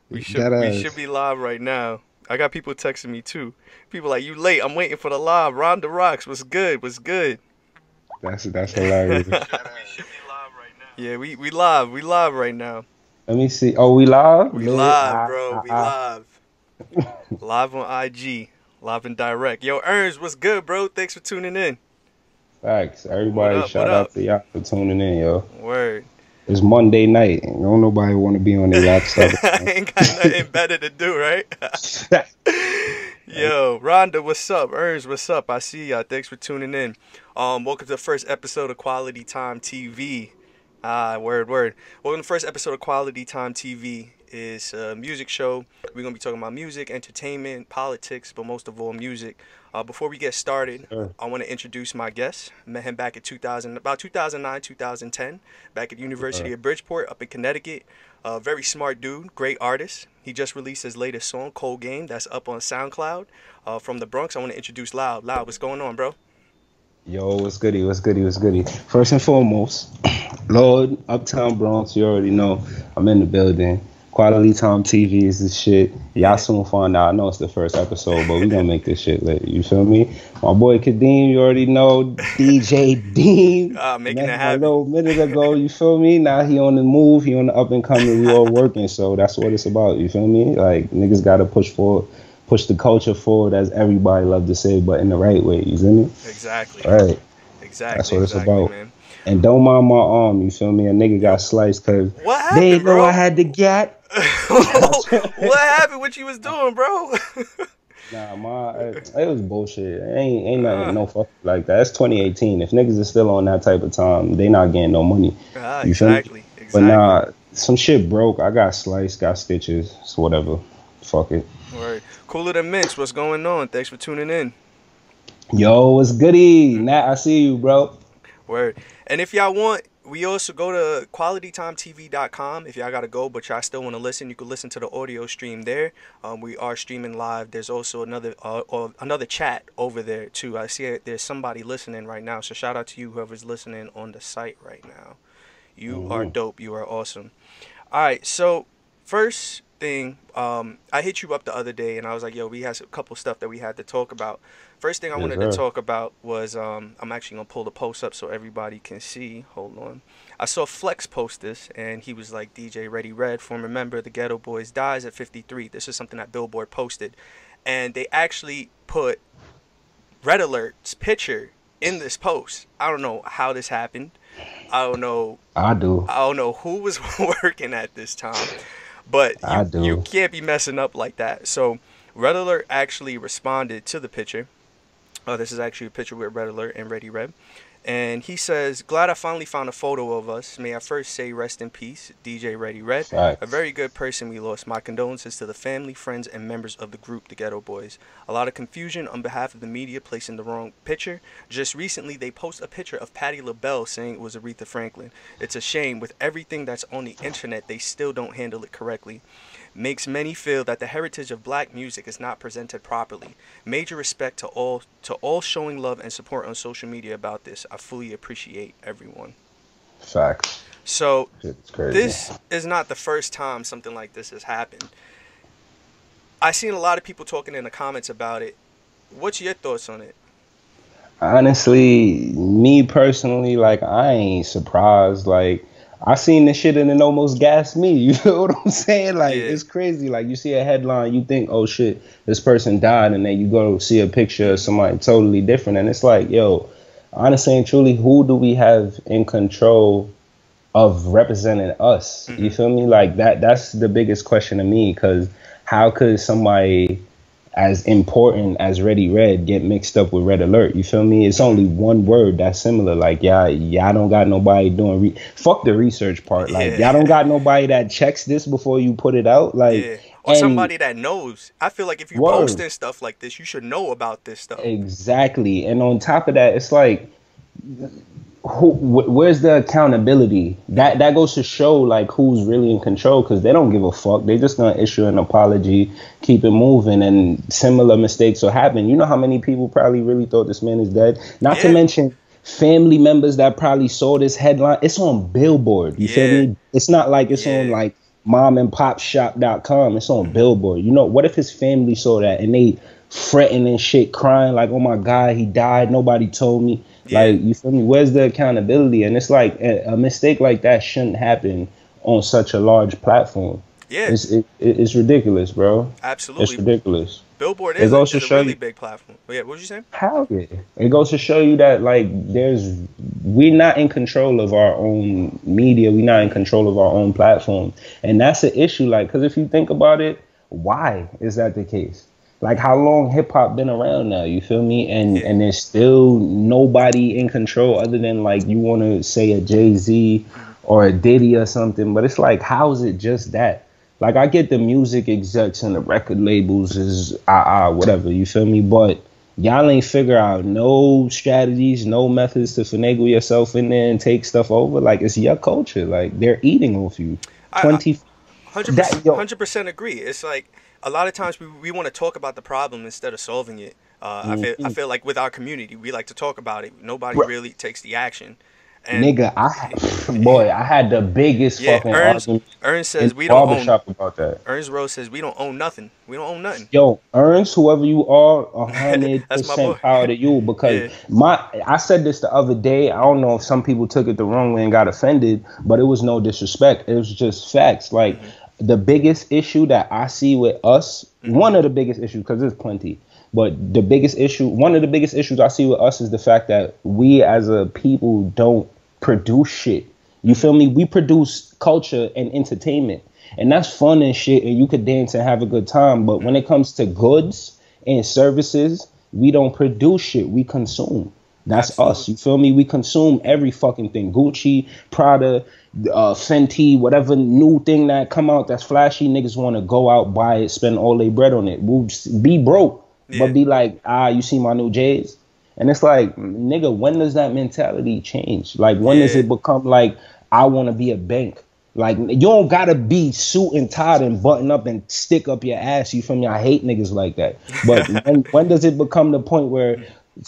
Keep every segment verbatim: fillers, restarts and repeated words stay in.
We should That we should ass. be live right now. I got people texting me too. People like, you late. I'm waiting for the live. Ronda Rocks. What's good? What's good? That's that's hilarious. Yeah, we we live. We live right now. Let me see. Oh, we live? We Lit. live, Ah, bro. ah, We ah. live. Live on I G. Live and direct. Yo, Ernst, what's good, bro? Thanks for tuning in. Facts. What Everybody, up? What shout out up? to y'all for tuning in, yo. Word. It's Monday night. And don't nobody want to be on their laptop. Ain't got nothing better to do, right? Yo, Rhonda, what's up? Ernst, what's up? I see y'all. Thanks for tuning in. Um, welcome to the first episode of Quality Time T V. Ah, word, word. Welcome to the first episode of Quality Time T V. Is a music show. We're gonna be talking about music, entertainment, politics, but most of all, music. Uh, before we get started, Sure. I want to introduce my guest. Met him back in two thousand, about two thousand nine, two thousand ten, back at the Uh, University of Bridgeport, up in Connecticut. Uh, very smart dude, great artist. He just released his latest song, Cold Game, that's up on SoundCloud. Uh, from the Bronx, I want to introduce Loud. Loud, what's going on, bro? Yo, what's goody? What's goody? What's goody? First and foremost, Lord, Uptown Bronx, you already know I'm in the building. Quality Time T V is the shit. Y'all Yeah. soon find out. I know it's the first episode, but we gonna make this shit lit. You feel me? My boy Kadeem, you already know. D J Dean. Uh, making Met it him a happen. little minute ago, you feel me? Now he on the move, he on the up and coming, we all working, so that's what it's about, you feel me? Like, niggas gotta push forward, push the culture forward, as everybody love to say, but in the right way, you feel me? Exactly. All right, that's Exactly, what it's exactly, about. man. And don't mind my arm, you feel me? A nigga Yo, got sliced because what they happened, didn't know I bro? had the gat. What happened? What you was doing, bro? Nah, my it, it was bullshit. Ain't ain't nothing uh, no fuck like that. It's twenty eighteen. If niggas is still on that type of time, they not getting no money. ah, You feel me? exactly, But exactly. nah, some shit broke. I got sliced, got stitches. It's whatever. Fuck it. Word. Cooler than Mints, what's going on? Thanks for tuning in. Yo, what's goody? Nat, I see you, bro. Word. And if y'all want, we also go to quality time t v dot com. If y'all gotta go, but y'all still want to listen, you can listen to the audio stream there. Um, we are streaming live. There's also another uh, uh, another chat over there too. I see it, there's somebody listening right now. So shout out to you, whoever's listening on the site right now. You are hmm dope. You are awesome. All right, so first thing, um, I hit you up the other day, and I was like, "Yo, we had a couple stuff that we had to talk about." First thing I Yes, wanted to sir. talk about was, um, I'm actually gonna pull the post up so everybody can see. Hold on, I saw Flex post this, and he was like, "D J Ready Red, former member of the Ghetto Boys, dies at fifty-three." This is something that Billboard posted, and they actually put Red Alert's picture in this post. I don't know how this happened. I don't know I do. I don't know who was working at this time, but I you you do. can't be messing up like that. So Red Alert actually responded to the picture. Oh, this is actually a picture with Red Alert and Ready Red. And he says, "Glad I finally found a photo of us. May I first say rest in peace, D J Ready Red. A Facts. very good person we lost. My condolences to the family, friends, and members of the group, the Ghetto Boys. A lot of confusion on behalf of the media placing the wrong picture. Just recently, they post a picture of Patti LaBelle saying it was Aretha Franklin. It's a shame. With everything that's on the internet, they still don't handle it correctly. Makes many feel that the heritage of black music is not presented properly. Major respect to all to all showing love and support on social media about this. I fully appreciate everyone." Facts. So Shit's crazy. this is not the first time something like this has happened. I seen a lot of people talking in the comments about it. What's your thoughts on it? Honestly, me personally, like I ain't surprised. Like I seen this shit and it almost gassed me. You feel what I'm saying? Like Yeah. it's crazy. Like you see a headline, you think, oh shit, this person died, and then you go see a picture of Mhm. somebody totally different, and it's like, yo, honestly and truly, who do we have in control of representing us? You Mhm. feel me? Like that. That's the biggest question to me, because how could somebody as important as Ready Red get mixed up with Red Alert? You feel me? It's Mhm. only one word that's similar. Like, y'all, y'all don't got nobody doing re- fuck the research part. Like, y'all don't Yeah. got nobody that checks this before you put it out. Like, Yeah. Or and somebody that knows. I feel like if you word, posting stuff like this, you should know about this stuff. exactly. And on top of that, it's like, who, wh- where's the accountability? That Mhm. that goes to show like who's really in control, because they don't give a fuck. They just gonna issue an apology, keep it moving, and similar mistakes will happen. You know how many people probably really thought this man is dead? Not to Yeah. mention family members that probably saw this headline. It's on Billboard. You feel Yeah. me? It's not like it's on Yeah. like mom and pop shop dot com. It's on Mm-hmm. Billboard. You know, what if his family saw that and they fretting and shit, crying like, oh my God, he died. Nobody told me. Yeah. Like, you feel me? Where's the accountability? And it's like a, a mistake like that shouldn't happen on such a large platform. Yeah. It's it, it's ridiculous, bro. Absolutely. It's ridiculous. Billboard It is, a, goes to is a show really you- big platform. Yeah, what did you say? How yeah. It goes to show you that like there's we're not in control of our own media. We're not in control of our own platform, and that's an issue. Like, because if you think about it, why is that the case? Like, how long hip hop been around now? You feel me? And Yeah. and there's still nobody in control other than like you want to say a Jay-Z or a Diddy or something. But it's like, how is it just that? Like, I get the music execs and the record labels is ah ah whatever. You feel me? But y'all ain't figure out no strategies, no methods to finagle yourself in there and take stuff over. Like, it's your culture. Like, they're eating off you. I- I- Twenty. Hundred That- yo. percent, hundred percent agree. It's like a lot of times we, we want to talk about the problem instead of solving it. Uh, I feel I feel like with our community, we like to talk about it. Nobody Right. really takes the action. And Nigga, I had, boy, I had the biggest yeah, fucking Ernst, argument Ernst says in we don't own. barbershop about that. Ernst Rose says we don't own nothing. We don't own nothing. Yo, Ernst, whoever you are, a hundred That's my boy. percent power to you. Because Yeah. my, I said this the other day. I don't know if some people took it the wrong way and got offended, but it was no disrespect. It was just facts. Like Mm-hmm. the biggest issue that I see with us, one of the biggest issues, because there's plenty, but the biggest issue, one of the biggest issues I see with us is the fact that we as a people don't produce shit. You feel me? We produce culture and entertainment, and that's fun and shit, and you could dance and have a good time. But when it comes to goods and services, we don't produce shit. We consume. That's Absolutely. us. You feel me? We consume every fucking thing. Gucci, Prada, uh, Fenty, whatever new thing that come out that's flashy, niggas want to go out, buy it, spend all their bread on it. We'll just be broke, Yeah. but be like, ah, you see my new J's? And it's like, nigga, when does that mentality change? Like, when does Yeah. it become like, I want to be a bank? Like, you don't gotta be suit and tied and button up and stick up your ass. You feel me? I hate niggas like that. But when, when does it become the point where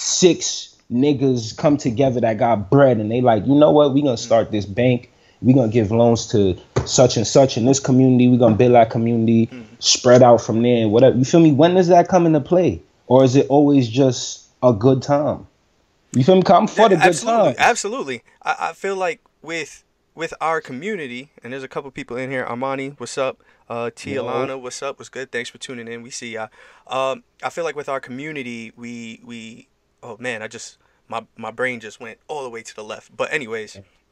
six niggas come together that got bread and they like, you know what? We gonna start this bank. We gonna give loans to such and such in this community. We gonna build our community, spread out from there and whatever. You feel me? When does that come into play? Or is it always just a good time? You feel me? 'Cause I'm for the Yeah, good absolutely, time. absolutely. I, I feel like with with our community, and there's a couple people in here. Armani, what's up? Uh, T. Yo. Alana, what's up? What's good? Thanks for tuning in. We see ya. Um, I feel like with our community, we we oh man, I just my my brain just went all the way to the left. But anyways,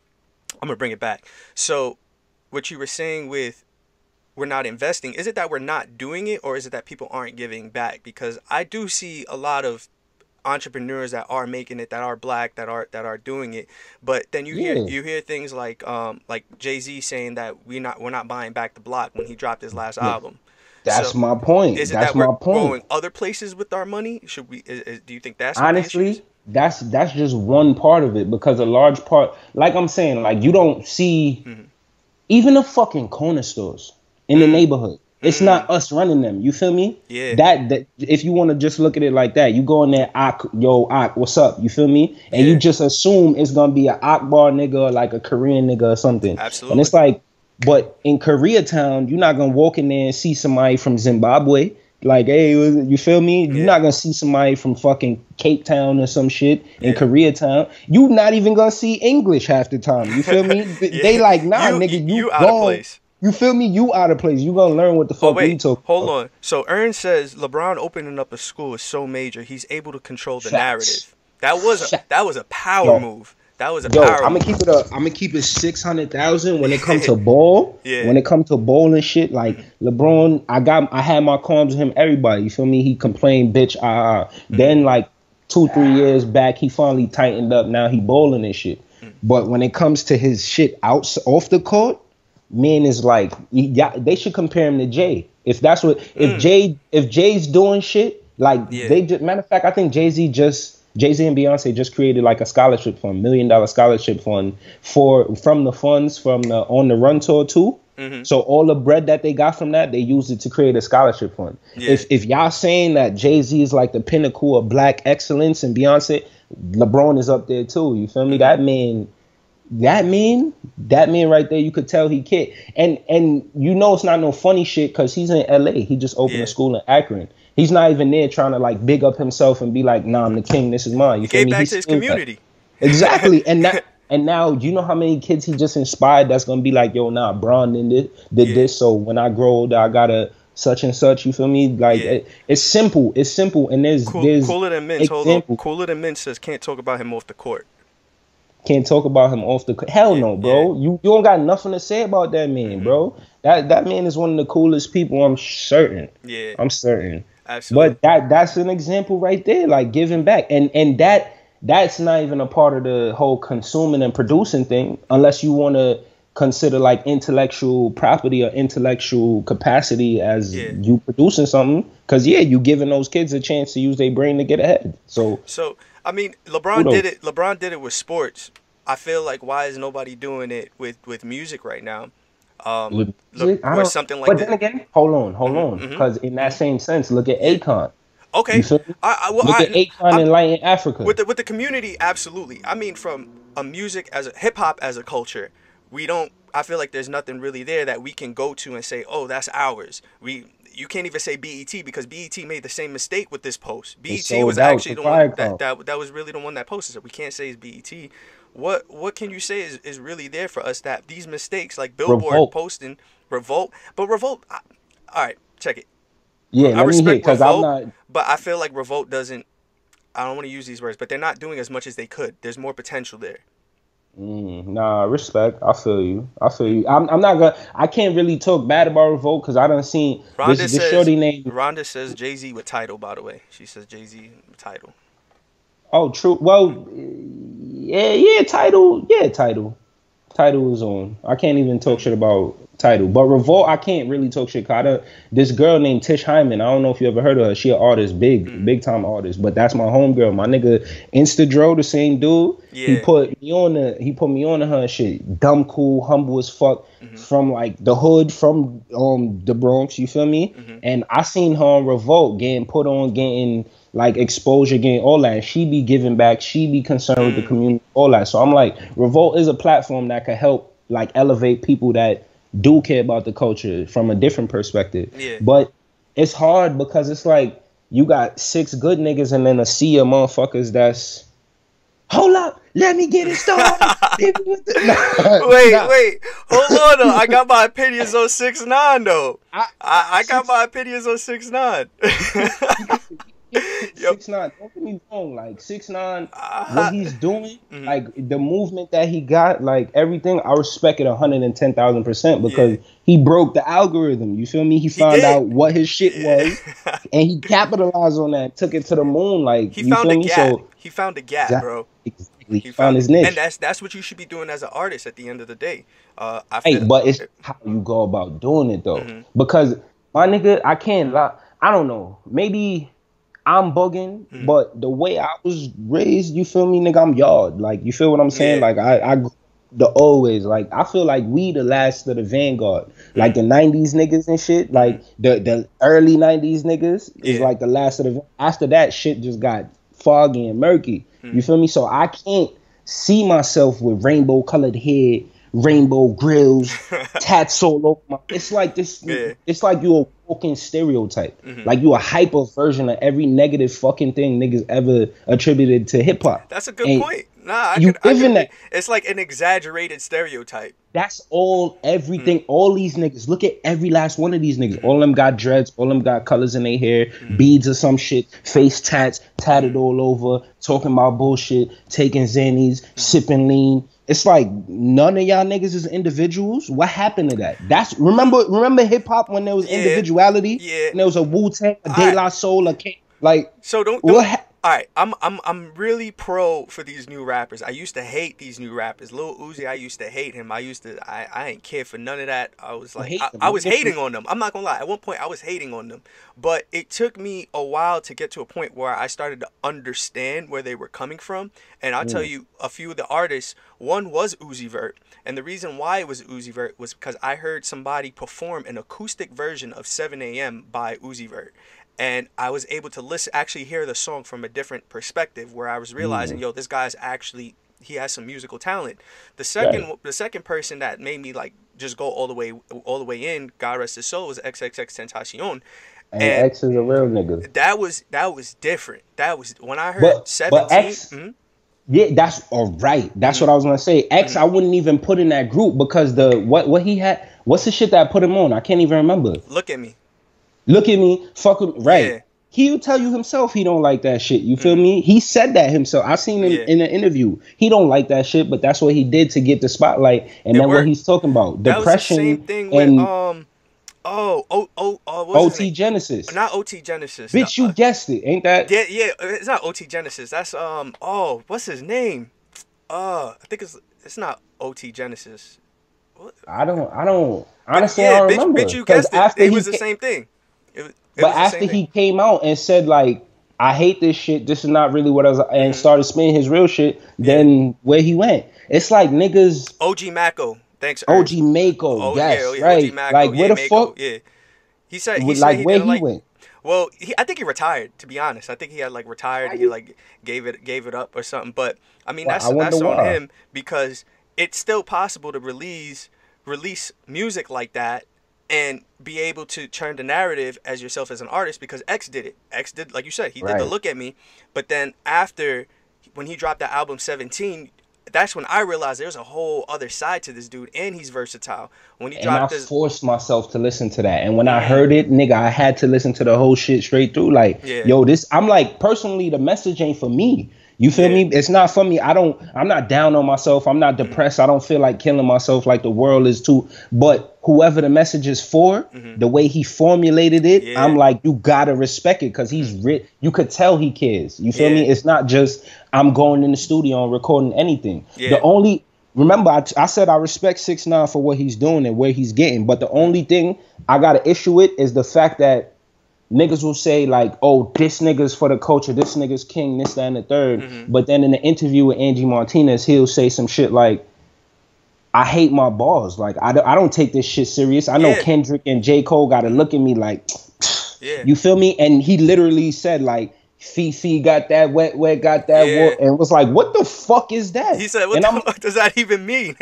I'm gonna bring it back. So, what you were saying with we're not investing, is it that we're not doing it, or is it that people aren't giving back? Because I do see a lot of entrepreneurs that are making it, that are black, that are that are doing it, but then you hear Yeah. you hear things like um like Jay-Z saying that we not we're not buying back the block when he dropped his last album. That's So, my point. Is it That's that we're my point. going other places with our money? Should we? Is, is, do you think that's what the issue Honestly, is? that's that's just one part of it, because a large part, like I'm saying, like you don't see Mm-hmm. even the fucking corner stores in the neighborhood. It's not us running them. You feel me? Mm-hmm. Yeah. That that if you want to just look at it like that, you go in there, Ak, yo, Ak, what's up? You feel me? And Yeah. you just assume it's gonna be an Akbar nigga or like a Korean nigga or something. Absolutely. And it's like, but in Koreatown, you're not gonna walk in there and see somebody from Zimbabwe. Like, hey, you feel me? Yeah. You're not gonna see somebody from fucking Cape Town or some shit in Yeah. Koreatown. You not even gonna see English half the time. You feel me? Th- Yeah. They like, nah, You- nigga, you, you out of gone. place. You feel me? You out of place. You gonna learn what the fuck Oh we wait, talking hold about. on. So Ern says LeBron opening up a school is so major. He's able to control the Facts. narrative. That was a, Facts. that was a power Yo. move. That was a Yo, power I'm move. gonna keep it up. I'm gonna keep it six hundred thousand when it comes to ball. Yeah. When it comes to ball and shit, like LeBron, I got, I had my qualms with him. Everybody, you feel me? He complained, bitch. Ah, ah. Mm-hmm. Then like two, three years back, he finally tightened up. Now he bowling and shit. Mm. But when it comes to his shit out off the court, man is like, yeah, they should compare him to Jay. If that's what, if Jay, if Jay's doing shit, like Mm. Yeah. they just, matter of fact, I think Jay Z just. Jay Z and Beyonce just created like a scholarship fund, million dollar scholarship fund for from the funds from the On the Run tour too. Mm-hmm. So all the bread that they got from that, they used it to create a scholarship fund. Yeah. If if y'all saying that Jay Z is like the pinnacle of black excellence and Beyonce, LeBron is up there too. You feel me? That man, That mean that mean right there, you could tell he kid. And and you know it's not no funny shit because he's in L A. He just opened Yeah. a school in Akron. He's not even there trying to like big up himself and be like, nah, I'm the king. This is mine. You He feel gave me? back He's to his still- community. Exactly. And that and now you know how many kids he just inspired that's gonna be like, yo, nah, Braun did this, did Yeah. this. So when I grow older, I gotta such and such. You feel me? Like Yeah. it, it's simple. It's simple. And there's Cool, there's Cooler than Mints. Hold on. example. Cooler than Mints says can't talk about him off the court. Can't talk about him off the hell Yeah, no, bro. yeah. You you don't got nothing to say about that man, bro. That that man is one of the coolest people. I'm certain. Yeah, I'm certain. absolutely. But that that's an example right there, like giving back, and and that that's not even a part of the whole consuming and producing thing, unless you want to consider like intellectual property or intellectual capacity as Yeah. you producing something. Because yeah, you giving those kids a chance to use their brain to get ahead. So So I mean, LeBron Kudos. did it. LeBron did it with sports. I feel like why is nobody doing it with, with music right now? Um, with look, music, I or don't- something like but that. then again, hold on, hold Mhm, on, mhm, because in that same sense, look at Akon. Okay, You feel me? I, I, well, Look I, at Akon I'm- in Light in Africa. with the with the community, absolutely. I mean, from a music as a hip hop as a culture, we don't. I feel like there's nothing really there that we can go to and say, oh, that's ours. We you can't even say B E T because B E T made the same mistake with this post. B E T sold was out actually to the one Viacom. that, that that was really the one that posted it. We can't say it's B E T. What what can you say is, is really there for us that these mistakes like Billboard Revolt. posting Revolt, but Revolt. I, all right, check it. yeah, I let me respect hit because I'm Revolt, not. but I feel like Revolt doesn't. I don't want to use these words, but they're not doing as much as they could. There's more potential there. Mm, nah, respect. I feel you. I feel you. I'm, I'm not gonna. I can't really talk bad about Revolt because I done seen Rhonda this, this says. shorty name. Rhonda says Jay Z with title. By the way, she says Jay Z with title. Oh, true. Well, yeah, yeah. Title, yeah, title. Title is on. I can't even talk shit about title, but Revolt, I can't really talk shit. Cause I done- this girl named Tish Hyman. I don't know if you ever heard of her. She an artist, big, Mm. big time artist. But that's my homegirl. My nigga Instadro, the same dude. He Yeah. put me on the. He put me on to her and shit. Dumb, cool, humble as fuck. Mm-hmm. From like the hood, from um the Bronx. You feel me? Mm-hmm. And I seen her on Revolt getting put on, getting like exposure, getting all that. She be giving back. She be concerned with the Mm. community, all that. So I'm like, Revolt is a platform that can help like elevate people that do care about the culture from a different perspective. Yeah. But it's hard because it's like you got six good niggas and then a sea of motherfuckers that's hold up, let me get it started. Hit me with the- Wait, Nah. wait, hold on. Though. I got my opinions on six nine though. I- I, I got my opinions on six nine. Yo. Six nine, don't get me wrong. Like six nine, Uh, what he's doing, Mhm. like the movement that he got, like everything, I respect it a hundred and ten thousand percent because Yeah. he broke the algorithm. You feel me? He found did. out what his shit Yeah. was, and he capitalized on that, took it to the moon. Like He you found feel a me? gap. So he found a gap, Exact- bro. exactly, he, He found his niche. and that's that's what you should be doing as an artist at the end of the day. Uh, I Hey, feel, but it's how you go about doing it though. Mhm. Because my nigga, I can't lie. I don't know. Maybe I'm bugging, Mhm. but the way I was raised, you feel me, nigga, I'm yard. Like, you feel what I'm saying? Yeah. Like, I, I, the always, like, I feel like we the last of the vanguard. Like the nineties niggas and shit, like the, the early nineties niggas is Yeah. like the last of the, after that shit just got foggy and murky. You feel me? So I can't see myself with rainbow colored hair, rainbow grills, tats all over my. It's like this. Yeah. It's like you a walking stereotype. Mhm. Like you a hyper version of every negative fucking thing niggas ever attributed to hip hop. That's a good And point. Nah, I you could, I live could in agree. that. It's like an exaggerated stereotype. That's all, everything, Mm. all these niggas. Look at every last one of these niggas. All of them got dreads, all of them got colors in their hair, Mm. beads or some shit, face tats, tatted all over, talking about bullshit, taking Xannies, Mm. sipping lean. It's like none of y'all niggas is individuals. What happened to that? That's remember remember hip hop when there was Yeah. individuality? Yeah. And there was a Wu-Tang, a De Alright. La Soul, a K. Like So don't. what don't ha- all right, I'm I'm I'm really pro for these new rappers. I used to hate these new rappers. Lil Uzi, I used to hate him. I used to I I ain't care for none of that. I was like hate I, them. I was What- hating on them. I'm not gonna lie. At one point, I was hating on them, but it took me a while to get to a point where I started to understand where they were coming from. And I'll tell you, a few of the artists. One was Uzi Vert, and the reason why it was Uzi Vert was because I heard somebody perform an acoustic version of seven A M by Uzi Vert. And I was able to listen, actually hear the song from a different perspective, where I was realizing, yo, this guy's actually he has some musical talent. The second Right. the second person that made me like just go all the way all the way in, God rest his soul, was Triple X Tentacion, And and X is a real nigga. that was that was different. That was when I heard But but seventeen. X, Mhm, yeah, that's all right. That's mhm, what I was gonna say. X, mhm. I wouldn't even put in that group because the what what he had. What's the shit that put him on? I can't even remember. Look at me. Look at me, fuck him, right? Yeah. He'll tell you himself he don't like that shit. You feel Mhm. me? He said that himself. I seen him Yeah. in an interview. He don't like that shit, but that's what he did to get the spotlight. And It then what worked. he's talking about, That was the same depression thing with and um oh oh oh uh, what was his O T name? Genesis. Not O T Genesis. The, Bitch, you uh, guessed it, ain't that? yeah, yeah, it's not O T Genesis. That's um oh, what's his name? Uh, I think it's it's not O T Genesis. What? I don't, I don't. But Honestly, yeah, I don't bitch, remember. bitch, you Because guessed it. after It he, was the ca- same thing. It was, it but was the after same he thing. came out and said like, I hate this shit. This is not really what I was, and Hmm. started spinning his real shit. Yeah. Then where he went, it's like niggas. O G Mako. Thanks, Ernst. O G Mako, Oh yes, yeah, oh, yeah, O G right. Mako. Like Yeah, where the Mako. fuck, Yeah. He said he would- said like he where didn't he like. went? Well, he, I think he retired. To be honest, I think he had like retired. He like gave it gave it up or something. But I mean, Well, that's I wonder that's on why. him because it's still possible to release release music like that and be able to turn the narrative as yourself as an artist because X did it. X did, like you said, he did the Right. Look at Me. But then after when he dropped the album seventeen, that's when I realized there's a whole other side to this dude, and he's versatile. When he And I dropped this, forced myself to listen to that. And when I Mhm. heard it, nigga, I had to listen to the whole shit straight through. Like, Yeah. yo, this, I'm like, personally, the message ain't for me. You feel Yeah. me? It's not for me. I don't, I'm not down on myself. I'm not depressed. I don't feel like killing myself like the world is too. But whoever the message is for, Mhm. the way he formulated it, Yeah. I'm like, you gotta respect it because he's writ. You could tell he cares. You feel Yeah. me? It's not just I'm going in the studio and recording anything. Yeah. The only Remember, I, I said I respect six nine for what he's doing and where he's getting, but the only thing I gotta issue with is the fact that niggas will say like, "Oh, this nigga's for the culture, this nigga's king, this, that, and the third." Mhm. But then in the interview with Angie Martinez, he'll say some shit like, "I hate my balls. Like, I don't, I don't take this shit serious. I know Yeah. Kendrick and J. Cole gotta look at me like, yeah, you feel me?" And he literally said like, "Fifi got that wet, wet got that Yeah. wet," and was like, "What the fuck is that?" he said, "What and the I'm, fuck does that even mean?"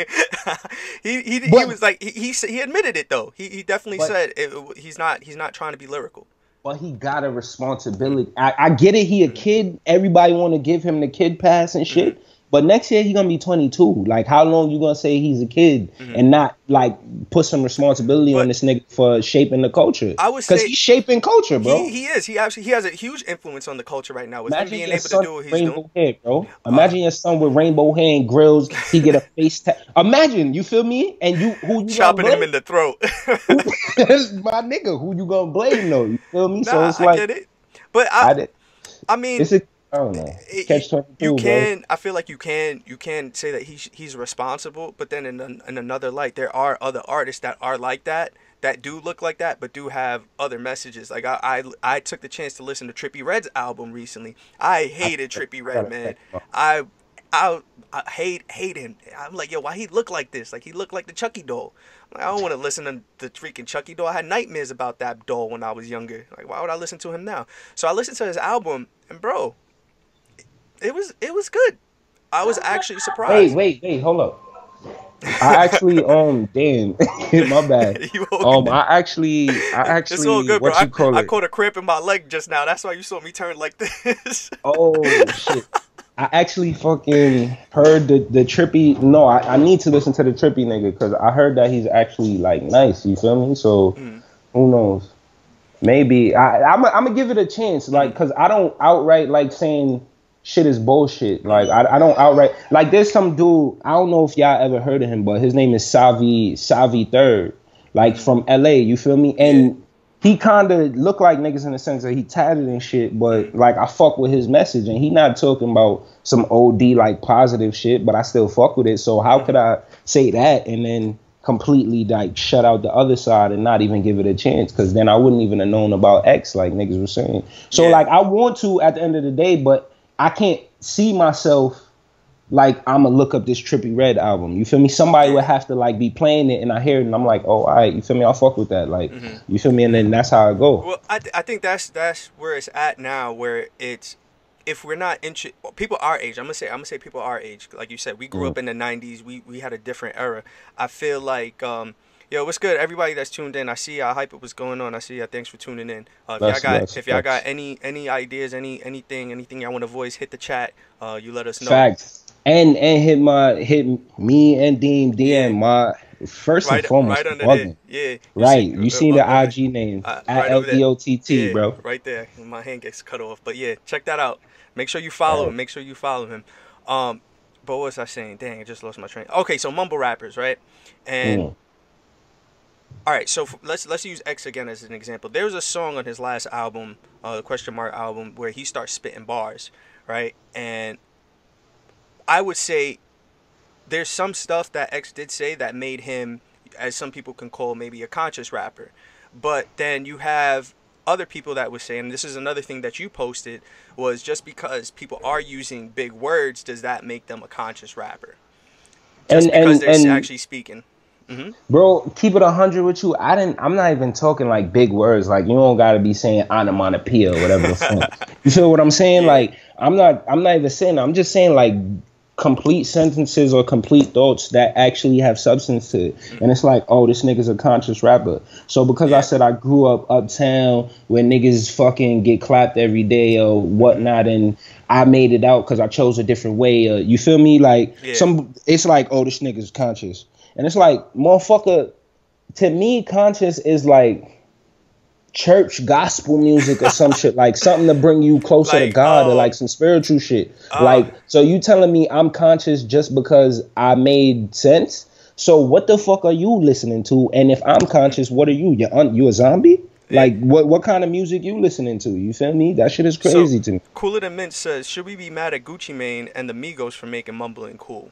he he, he But- was like he he, said- he admitted it though. He he definitely But- said it, it- he's not he's not trying to be lyrical. But he got a responsibility. I, I get it. He a kid. Everybody want to give him the kid pass and shit. But next year he gonna be twenty-two. Like, how long you gonna say he's a kid and not like put some responsibility But on this nigga for shaping the culture? I would because say- he's shaping culture, bro. He he is he actually he has a huge influence on the culture right now with him Imagine being your able to son do what with he's rainbow doing. hair, bro. Imagine your son with rainbow hair and grills. He get a face tag. Imagine, you feel me? And you who you Chopping gonna him in the throat. blame? My nigga, who you gonna blame though? You feel me? so Nah, it's I like get it. But I I did. I mean It's a I don't know. it- Catch twenty two, you bro. can I feel like you can you can say that he's he's responsible, but then in an, in another light there are other artists that are like that that do look like that but do have other messages. Like I I, I took the chance to listen to Trippie Redd's album recently. I hated Trippie Redd, man. I I I hate hate him. I'm like, yo, why he look like this? Like he looked like the Chucky doll. Like, I don't want to listen to the freaking Chucky doll. I had nightmares about that doll when I was younger. Like, why would I listen to him now? So I listened to his album, and bro, it was it was good. I was actually Wait, surprised. wait, wait, hold up. I actually um damn my bad. You all Um good? I actually I actually It's all good, bro. what you call I, I it? caught a cramp in my leg just now. That's why you saw me turn like this. Oh shit. I actually fucking heard the the trippy no, I, I need to listen to the trippy nigga because I heard that he's actually like nice, you feel me? So Mm. who knows? Maybe I I'm I'm gonna give it a chance, like, cause I don't outright like saying shit is bullshit. Like I, I don't outright like there's some dude, I don't know if y'all ever heard of him, but his name is Savi Savi Third, like from L A, you feel me? And he kind of look like niggas in the sense that he tatted and shit, but like I fuck with his message and he not talking about some O D like positive shit, but I still fuck with it. So how could I say that and then completely like shut out the other side and not even give it a chance? Because then I wouldn't even have known about X like niggas were saying. So Yeah. like I want to at the end of the day, but I can't see myself like I'm gonna look up this Trippie Redd album. You feel me? Somebody would have to like be playing it and I hear it and I'm like, oh, all right, you feel me? I'll fuck with that. Like, Mhm. you feel me? And then that's how I go. Well, I th- I think that's that's where it's at now, where it's if we're not into people our age, I'm gonna say I'm gonna say people our age. Like you said, we grew Mm. up in the nineties. We we had a different era. I feel like um, yo, what's good? Everybody that's tuned in, I see y'all hype up what's going on. I see y'all. Thanks for tuning in. Uh, if y'all Bless, got bless, if y'all got bless. any any ideas, any anything anything y'all want to voice, hit the chat. Uh, you let us know. Facts. And and hit my hit me and Deem D M Yeah, my first and right foremost right under there. bugging. Yeah, you Right. see, You uh, seen uh, the uh, I G name uh, at right over there. L D O T T, Yeah, bro. right there. My hand gets cut off, but yeah, check that out. Make sure you follow Right. him. Make sure you follow him. Um, but what was I saying? Dang, I just lost my train. Okay, so mumble rappers, right? And Mm. all right, so f- let's let's use X again as an example. There's a song on his last album, uh, the Question Mark album, where he starts spitting bars, right? And I would say there's some stuff that X did say that made him, as some people can call maybe a conscious rapper. But then you have other people that was saying, this is another thing that you posted, was just because people are using big words, does that make them a conscious rapper? Just And because and they're s- and actually speaking. Hmm. bro, keep it a hundred with you. I didn't. I'm not even talking like big words. Like you don't gotta be saying onomatopoeia or whatever the fuck. You feel what I'm saying? Yeah. Like I'm not. I'm not even saying. I'm just saying like complete sentences or complete thoughts that actually have substance to it. And it's like, oh, this nigga's a conscious rapper. So because I Yeah. said I grew up uptown where niggas fucking get clapped every day or whatnot, and I made it out because I chose a different way. Uh, you feel me? Like Yeah. some. It's like, oh, this nigga's conscious. And it's like, motherfucker, to me, conscious is like church gospel music or some shit, like something to bring you closer to Like, God or um, like some spiritual shit. uh, Like, so you telling me I'm conscious just because I made sense? So what the fuck are you listening to? And if I'm conscious, what are you? You un- you a zombie? Yeah. Like, what what kind of music you listening to? You feel me? That shit is So, crazy to me. Cooler Than Mint says, should we be mad at Gucci Mane and the Migos for making mumbling cool?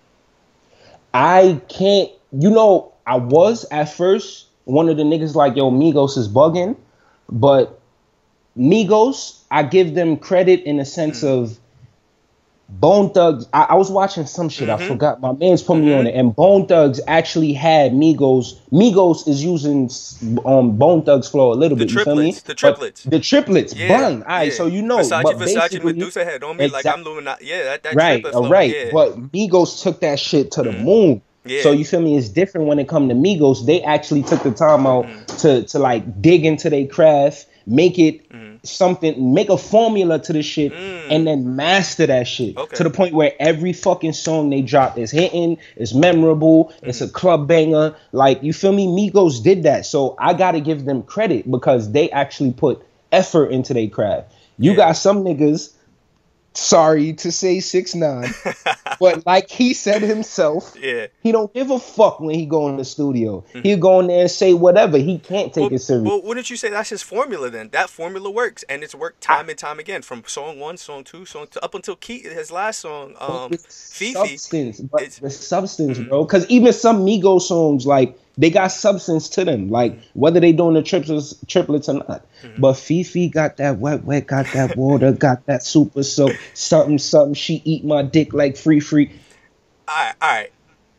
I can't, you know, I was at first one of the niggas like, yo, Migos is bugging, but Migos, I give them credit in the sense Mm. of Bone Thugs. I, I was watching some shit, I Mhm. forgot. My man's put me on Mhm. it, and Bone Thugs actually had Migos. Migos is using um Bone Thugs flow a little The bit, you feel me? triplets, the But triplets. the triplets, Yeah, bun. All right, yeah. so you know, Versace, but Versace, basically, Medusa head on me like exact. I'm Illuminati. Yeah, that, that Right, triplet all flow. right. Yeah. But Migos took that shit to the Mm. moon. So Yeah. you feel me? It's different when it come to Migos. They actually took the time out Mm. to to like dig into their craft, make it Mm. something, make a formula to the shit, Mm. and then master that shit Okay. to the point where every fucking song they drop is hitting, is memorable, it's a club banger. Like you feel me? Migos did that, so I gotta give them credit because they actually put effort into their craft. You Yeah. got some niggas. Sorry to say six nine, but like he said himself, Yeah. he don't give a fuck when he go in the studio. Mhm. He'll go in there and say whatever. He can't take Well, it serious. well, wouldn't you say that's his formula then? That formula works, and it's worked time and time again from song one, song two, song two, up until Keith, his last song, But um, the Fifi. substance, but It's the substance, Mhm. bro. Because even some Migos songs, like they got substance to them, like whether they doing the triplets, triplets or not. Mhm. But Fifi got that wet, wet, got that water, got that super soap, something, something. She eat my dick like free, free. all right, all right.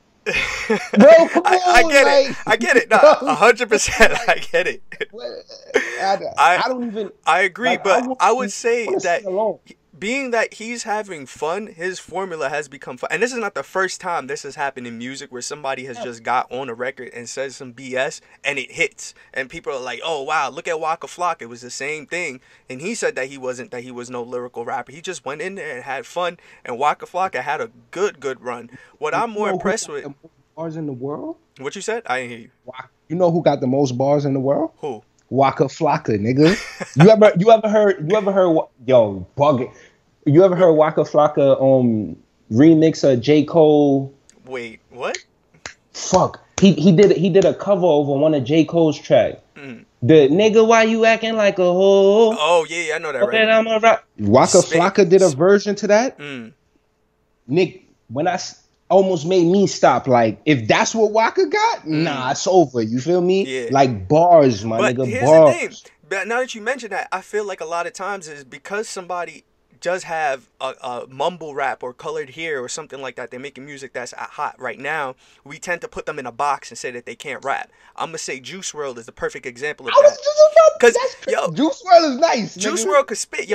Bro, come I, I on, get it. like, I get it. No, bro, a hundred percent. like, I get it. I, I I don't even. I agree, Like, but want I would to- say wanna that sing along. being that he's having fun, his formula has become fun. And this is not the first time this has happened in music where somebody has just got on a record and says some B S and it hits. And people are like, oh, wow, look at Waka Flocka. It was the same thing. And he said that he wasn't, that he was no lyrical rapper. He just went in there and had fun. And Waka Flocka had a good, good run. What I'm You more know who impressed got with, the most bars in the world? what you said? I didn't hear you. Waka- You know who got the most bars in the world? Who? Waka Flocka, nigga. You ever you ever heard you ever heard wa- yo bugging? You ever heard Waka Flocka um remix of J. Cole? Wait, what? Fuck. He he did he did a cover over one of J. Cole's track. Mm. The nigga, why you acting like a hoe? Oh, yeah, yeah, I know that, Okay, right? I'm a rap. Waka Spit. Flocka did a version to that. Mm. Nick, when I s- almost made me stop, like, if that's what Waka got, nah, it's over. You feel me? Yeah. Like bars, my But nigga, here's bars. the thing. But now that you mention that, I feel like a lot of times is because somebody does have a, a mumble rap or colored hair or something like that, they're making music that's hot right now, we tend to put them in a box and say that they can't rap. I'm gonna say Juice world is the perfect example of I was that. just about 'Cause, that's cra- yo, Juice world is nice. Juice nigga. world could spit. Yo,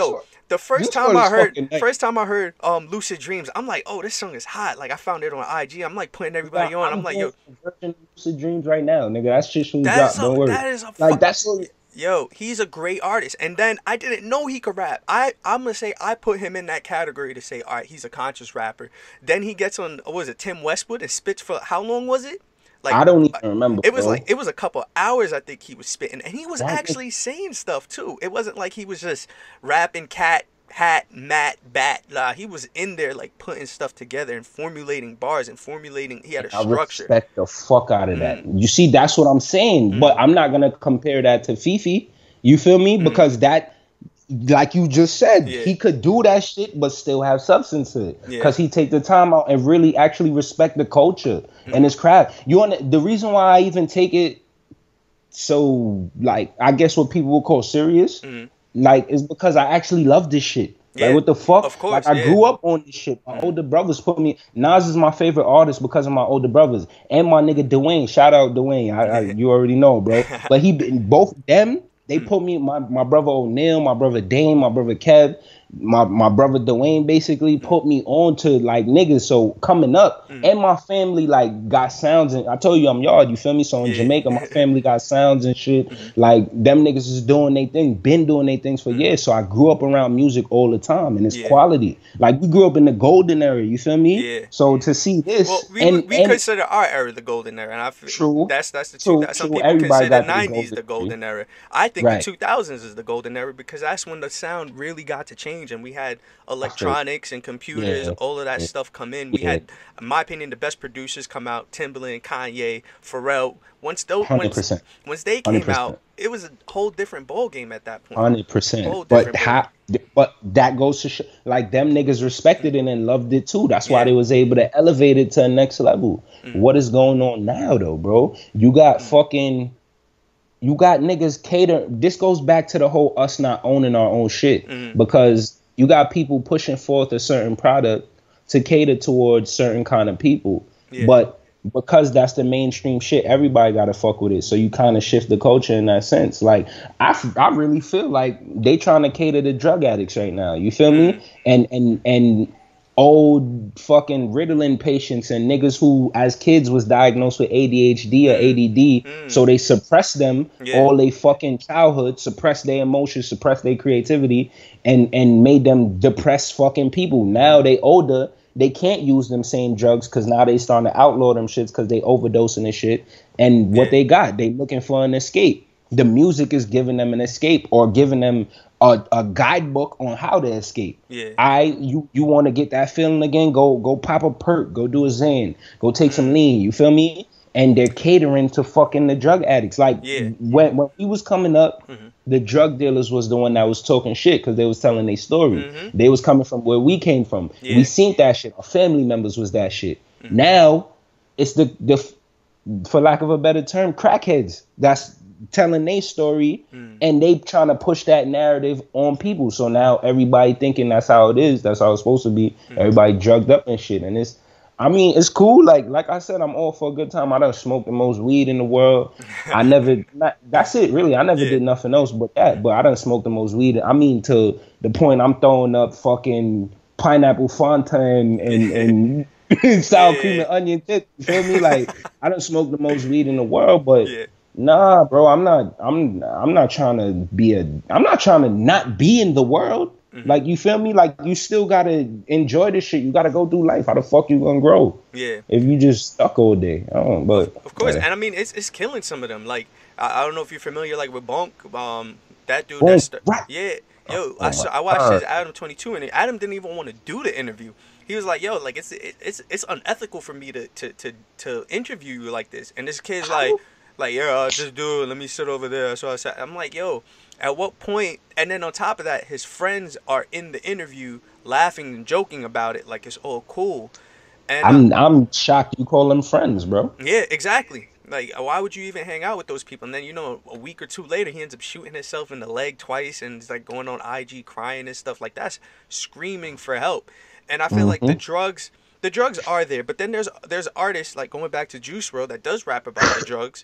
the first Juice time world I is heard, fucking nice. first time I heard um Lucid Dreams, I'm like, oh, this song is hot. Like I found it on I G. I'm like putting everybody Nah, on. I'm I'm like, going yo, for Virgin Lucid Dreams right now, nigga. That shit should that is drop. a Don't worry. that is a fu- Like that's what. yo, he's a great artist. And then I didn't know he could rap. I I'm gonna say I put him in that category to say, all right, he's a conscious rapper. Then he gets on, what was it, Tim Westwood, and spits for how long was it? Like I don't even remember. it was bro. like it was a couple hours I think he was spitting, and he was That actually saying stuff too. It wasn't like he was just rapping cat hat mat bat. Nah, he was in there like putting stuff together and formulating bars and formulating. He had a I structure. respect the fuck out of Mm. that. You see, that's what I'm saying. Mm. But I'm not gonna compare that to Fifi. You feel me? Mm. Because that, like you just said, Yeah. he could do that shit, but still have substance to it. Yeah. Because he take the time out and really actually respect the culture Mm. and his craft. You want the reason why I even take it so like I guess what people would call serious, Mm. like is because I actually love this shit. Yeah, Like what the fuck? of course, Like I yeah. grew up on this shit. My older brothers put me. Nas is my favorite artist because of my older brothers and my nigga Dwayne. Shout out Dwayne. I, I, you already know, bro. But he both them. They put me my my brother O'Neal, my brother Dame, my brother Kev, my my brother Dwayne basically put me on to like niggas. So coming up, Mm. and my family like got sounds, and I told you I'm yard. You feel me? So in Yeah. Jamaica, my family got sounds and shit. Mm-hmm. Like them niggas is doing their thing, been doing their things for years. So I grew up around music all the time, and it's Yeah. quality. Like we grew up in the golden era. You feel me? Yeah. So to see this, Well, we and, we and consider our era the golden era, and I feel True. that's that's the True, two. That some true. people Everybody consider got the the nineties the golden golden era. I think Right. the two thousands is the golden era because that's when the sound really got to change, and we had electronics and computers, Yeah. all of that Yeah. stuff come in. We Yeah. had, in my opinion, the best producers come out: Timbaland, Kanye, Pharrell. Once those, Hundred once, percent. once they Hundred came percent. out, it was a whole different ball game at that point. Hundred Whole percent. But different how? But that goes to show, like them niggas respected it and loved it too. That's why Yeah. they was able to elevate it to the next level. Mm. What is going on now, though, bro? You got fucking, you got niggas cater. This goes back to the whole us not owning our own shit Mm. because you got people pushing forth a certain product to cater towards certain kind of people, Yeah. but because that's the mainstream shit, everybody gotta fuck with it. So you kind of shift the culture in that sense. Like I, f- I really feel like they trying to cater to drug addicts right now. You feel Mm. me? And and and old fucking Ritalin patients and niggas who as kids was diagnosed with A D H D or A D D. Mm. So they suppress them Yeah. all they fucking childhood, suppress their emotions, suppress their creativity, and and made them depressed fucking people. Now they older. They can't use them same drugs because now they starting to outlaw them shits because they overdosing and shit. And what Yeah. they got, they looking for an escape. The music is giving them an escape or giving them a, a guidebook on how to escape. Yeah. I you you want to get that feeling again? Go go pop a perk, go do a Xan, go take some lean. You feel me? And they're catering to fucking the drug addicts. Like Yeah. when when we was coming up, Mhm. the drug dealers was the one that was talking shit because they was telling their story. Mhm. They was coming from where we came from. Yeah. We seen that shit. Our family members was that shit. Mhm. Now it's the the for lack of a better term, crackheads that's telling their story Mm. and they trying to push that narrative on people. So now everybody thinking that's how it is, that's how it's supposed to be. Mm. Everybody drugged up and shit. And it's I mean, it's cool. Like like I said, I'm all for a good time. I done smoked the most weed in the world. I never not, that's it really. I never Yeah. did nothing else but that. But I done smoked the most weed. I mean to the point I'm throwing up fucking pineapple fontaine and and sour Yeah. cream and onion tip. You feel me? Like I done smoked the most weed in the world, but Yeah. nah, bro, I'm not I'm I'm not trying to be a I'm not trying to not be in the world. Mhm. Like you feel me? Like you still gotta enjoy this shit. You gotta go through life. How the fuck you gonna grow Yeah. if you just stuck all day? I don't know, but Of course, yeah. and I mean it's it's killing some of them. Like I, I don't know if you're familiar, like with Bonk, um, that dude. Bonk, That's right. yeah, yo, Oh I saw, my I watched God. his Adam twenty-two, and Adam didn't even want to do the interview. He was like, yo, like it's it, it's it's unethical for me to to to to interview you like this. And this kid's like, like yeah, I'll just do it. Let me sit over there. So I said, I'm like, yo, at what point? And then on top of that, his friends are in the interview laughing and joking about it, like it's all cool. And uh, I'm I'm shocked you call them friends, bro. yeah, exactly. Like, why would you even hang out with those people? And then, you know, a week or two later, he ends up shooting himself in the leg twice and he's like going on I G crying and stuff. Like, that's screaming for help. And I feel like the Mhm. drugs, the drugs are there. But then there's there's artists, like going back to Juice world, that does rap about the drugs.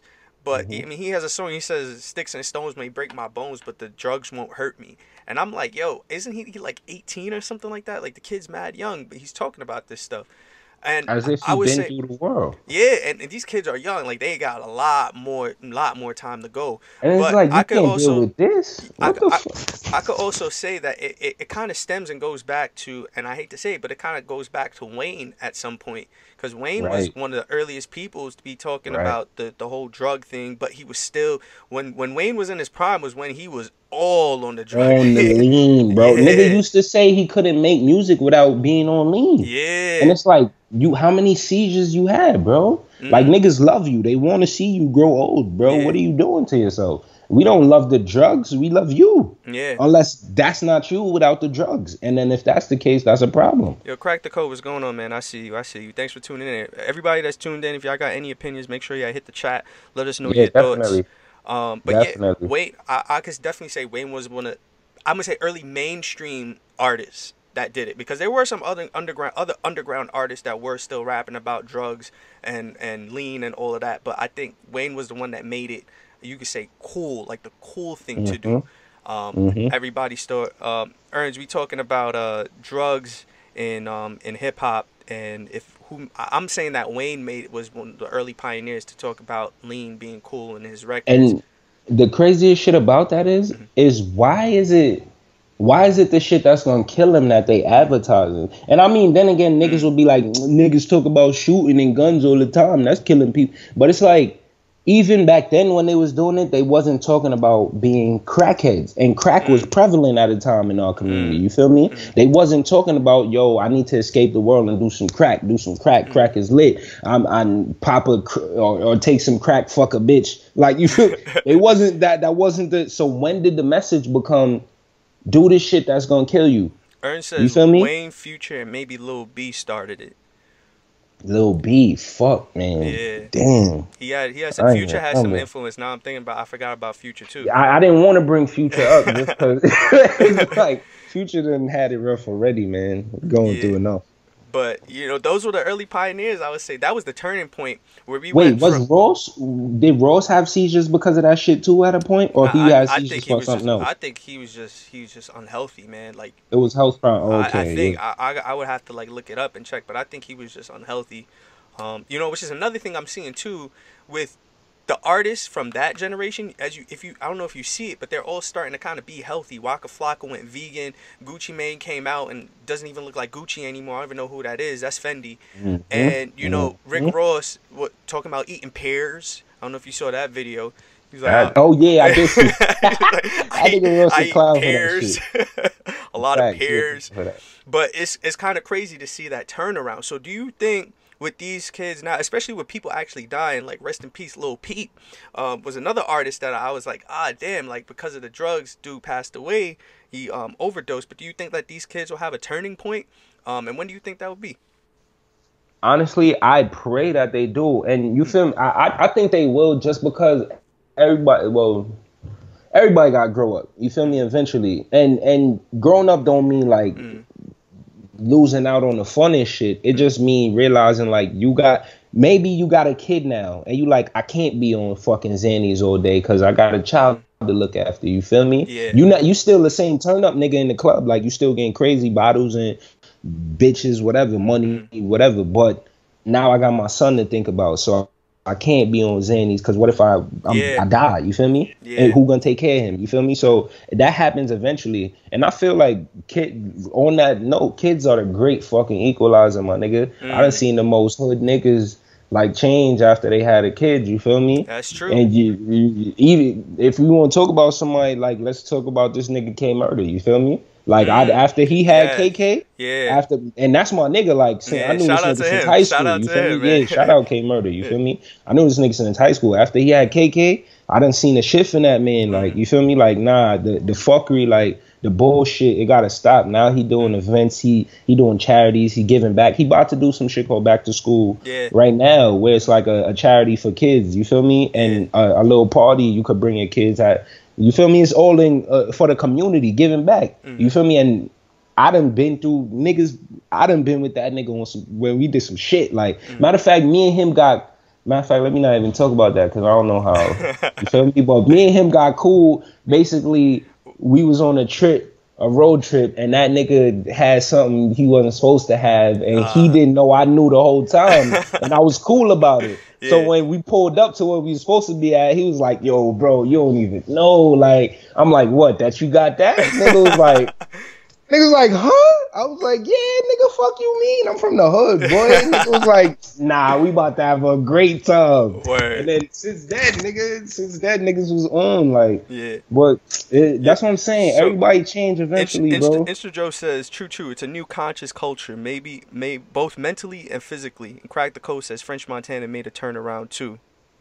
But Mm-hmm. I mean, he has a song. He says, "Sticks and stones may break my bones, but the drugs won't hurt me." And I'm like, yo, isn't he, he like eighteen or something like that? Like the kid's mad young, but he's talking about this stuff. And As I, if I he would been say, through the world. yeah, and, and these kids are young. Like they got a lot more, lot more time to go. And it's But like, I you could can't deal also, with this. I, What the I, fuck? I could also say that it, it, it kind of stems and goes back to, and I hate to say it, but it kind of goes back to Wayne at some point. Because Wayne was Right, one of the earliest people to be talking right. about the, the whole drug thing, but he was still, when, when Wayne was in his prime was when he was all on the drug. On the lean, bro. Nigga Yeah, used to say he couldn't make music without being on lean. And yeah. it's like, you, how many seizures you had, bro? Like, Mm, niggas love you. They want to see you grow old, bro. What yeah, are you doing to yourself? We don't love the drugs. We love you. yeah. Unless that's not you without the drugs. And then if that's the case, that's a problem. Yo, Crack the Code, what's going on, man? I see you. I see you. Thanks for tuning in. Everybody that's tuned in, if y'all got any opinions, make sure y'all hit the chat. Let us know Yeah, your thoughts. definitely. Um, but yeah, Definitely. Wayne, I, I could definitely say Wayne was one of, I'm gonna say early mainstream artists that did it, because there were some other underground other underground artists that were still rapping about drugs and and lean and all of that. But I think Wayne was the one that made it, you could say, cool, like the cool thing to Mm-hmm. do. Um, Mm-hmm. everybody still, um, Ernst, we talking about uh drugs in um in hip hop, and if who I- I'm saying that Wayne made was one of the early pioneers to talk about lean being cool in his records. And the craziest shit about that is, Mhm. is why is it why is it the shit that's gonna kill him that they advertising? And I mean, then again, niggas Mm, will be like, niggas talk about shooting and guns all the time. That's killing people. But it's like, even back then when they was doing it, they wasn't talking about being crackheads. And crack was mm, prevalent at the time in our community. mm, You feel me? mm, They wasn't talking about, yo, I need to escape the world and do some crack. Do some crack. mm. Crack is lit. I'm I'm pop a cr- or, or take some crack, fuck a bitch. Like, you feel, it wasn't that that wasn't the so when did the message become, do this shit that's gonna kill you? Ernst You says feel me? Wayne, Future, and maybe Lil B started it. Lil B, fuck, man. Yeah, Damn. he had he had some, I ain't Future gonna had come some with. influence. Now I'm thinking about, I forgot about Future too. I, I didn't want to bring Future up just because it's like Future done had it rough already, man. Going Yeah, through enough. but you know those were the early pioneers. I would say that was the turning point where we Wait, went was from. Ross, did Ross have seizures because of that shit too at a point? Or he I, had I I think seizures he for was just something else? I think he was just he was just unhealthy, man. Like It was health problem. I, I Okay, think yeah. I, I I would have to like look it up and check, but I think he was just unhealthy. Um, you know, which is another thing I'm seeing too with the artists from that generation. As you, if you, I don't know if you see it, but they're all starting to kind of be healthy. Waka Flocka went vegan. Gucci Mane came out and doesn't even look like Gucci anymore. I don't even know who that is. That's Fendi. And you Mm-hmm. know, Rick Mm-hmm. Ross, what talking about eating pears. I don't know if you saw that video. He's like, That, uh, oh yeah, I did see. he's like, I I eat, think Ross I a eat clown for that pears, shit. a lot of Facts, yeah, pears. for that. But it's it's kind of crazy to see that turnaround. So do you think with these kids now, especially with people actually dying, like rest in peace, Lil Peep, um, was another artist that I was like, ah, damn, like because of the drugs, dude passed away, he um overdosed. But do you think that these kids will have a turning point? Um, and when do you think that will be? Honestly, I pray that they do, and you Mm, feel me? I, I I think they will, just because everybody, well, everybody got to grow up. You feel me? Eventually, and and growing up don't mean like mm, losing out on the fun and shit. It mm, just mean realizing like you got, maybe you got a kid now, and you like, I can't be on fucking Xannies all day because I got a child mm. to look after. You feel me? Yeah. You not you still the same turn up nigga in the club, like you still getting crazy bottles and bitches, whatever, money, Mm, whatever. But now I got my son to think about, so I can't be on Xannies because what if I I'm, yeah. I die? You feel me? And Yeah. who gonna take care of him? You feel me? So that happens eventually, and I feel like kid. On that note, kids are the great fucking equalizer, my nigga. I done Mm, seen the most hood niggas like change after they had a kid. You feel me? that's true. And you, you even if we want to talk about somebody, like let's talk about this nigga K Murder. You feel me? Like I Mm, after he had yeah. K K, Yeah. after and that's my nigga. Like since, I Yeah. knew this Shout out nigga to since him. high Shout school. out You to feel him, me? man. Yeah. Shout out K Murder. You Yeah. feel me? I knew this nigga since high school. After he had K K, I done seen a shift in that man. Like Mm, you feel me? Like nah, the the fuckery, like the bullshit, it gotta stop. Now he doing mm, events. He he doing charities. He giving back. He about to do some shit called Back to School yeah. right now, where it's like a, a charity for kids. You feel me? Yeah. And a, a little party you could bring your kids at. You feel me? It's all in uh, for the community, giving back. Mm, You feel me? And I done been through niggas. I done been with that nigga on some when we did some shit. Like mm, matter of fact, me and him got Matter of fact, let me not even talk about that because I don't know how. You feel me? But me and him got cool. Basically, we was on a trip, a road trip, and that nigga had something he wasn't supposed to have, and uh, he didn't know I knew the whole time, and I was cool about it. Yeah. So when we pulled up to where we was supposed to be at, he was like, "Yo, bro, you don't even know." Like, I'm like, "What? That you got that?" Nigga was like. Niggas like, huh? I was like, yeah, nigga, fuck you mean? I'm from the hood, boy. Nigga was like, nah, we about to have a great time. Word. And then since then, nigga, since that niggas was on, like, yeah. But it, that's yeah. what I'm saying. So, Everybody change eventually, Insta, bro. Insta, Insta Joe says, true, true. It's a new conscious culture, maybe, may both mentally and physically. And Crack the Code says French Montana made a turnaround too.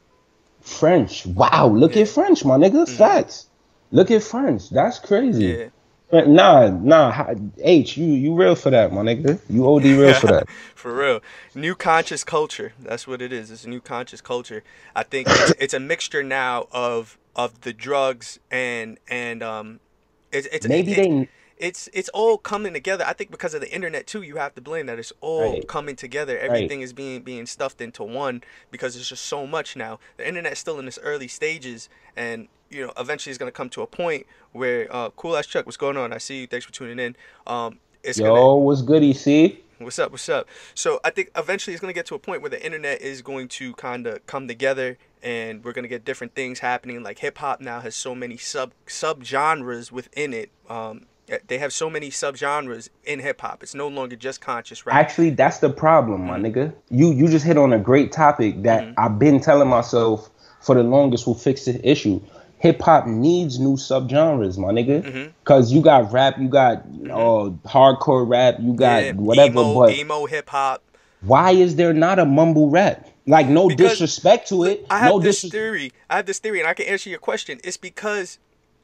French, wow, look yeah. at French, my nigga. Mm-hmm. Facts. Look at French. That's crazy. Yeah. Nah, nah, H, you you real for that, my nigga. You O D real for that. For real. New conscious culture. That's what it is. It's a new conscious culture. I think it's, it's a mixture now of of the drugs and and um, it's it's maybe it, they. It, it's it's all coming together. I think because of the internet too, you have to blame that it's all right. coming together. Everything right. is being being stuffed into one because there's just so much now. The internet's still in its early stages, and you know, eventually it's gonna come to a point where uh, Cool Ass Chuck, what's going on? I see you. Thanks for tuning in. Um, it's Yo, gonna, what's good, E C? What's up? What's up? So I think eventually it's gonna get to a point where the internet is going to kind of come together, and we're gonna get different things happening. Like hip hop now has so many sub sub genres within it. Um, they have so many sub genres in hip hop. It's no longer just conscious rap. Actually, that's the problem, my mm-hmm. nigga. You you just hit on a great topic that mm-hmm. I've been telling myself for the longest will fix the issue. Hip hop needs new subgenres, my nigga. Mm-hmm. Cause you got rap, you got mm-hmm. uh, hardcore rap, you got yeah, whatever. Emo, but emo hip hop. Why is there not a mumble rap? Like no because disrespect to it. I have no this dis- theory. I have this theory, and I can answer your question. It's because